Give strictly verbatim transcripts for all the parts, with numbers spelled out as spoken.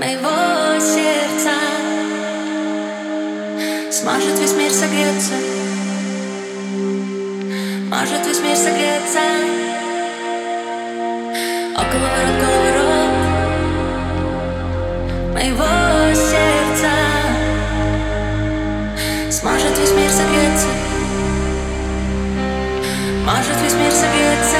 моего сердца. Сможет весь мир согреться, может весь мир согреться. Около ворот коловорот моего сердца. Сможет весь мир согреться, может весь мир согреться.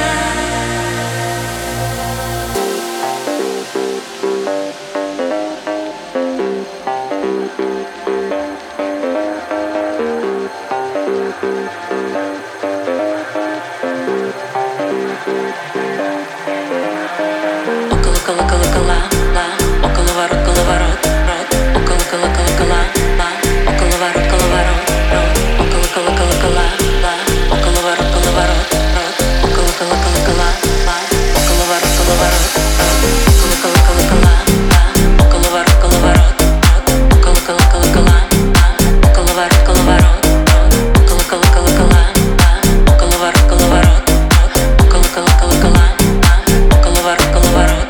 Около колокола кола, ла, около ворот коловорот, рот, около колокола кола, ла, около ворот коловорот, рот, около колокола кола, ла, около ворот коловорот, рот, около колокола кола, ла, около ворот коловорот, рот, около колокола кола, ла, около ворот коловорот, рот, около колокола кола, ла, около ворот коловорот, рот, около колокола кола, ла, около ворот коловорот, рот, около колокола кола, ла, около ворот коловорот.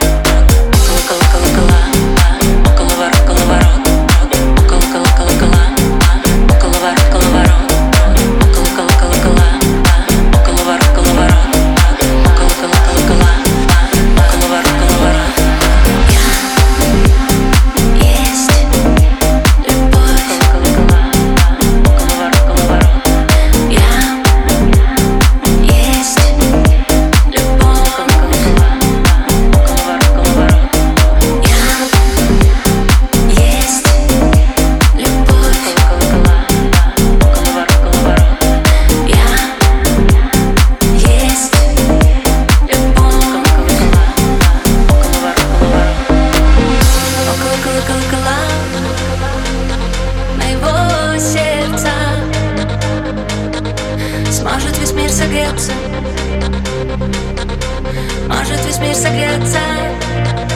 Может весь мир согреться, может весь мир согреться.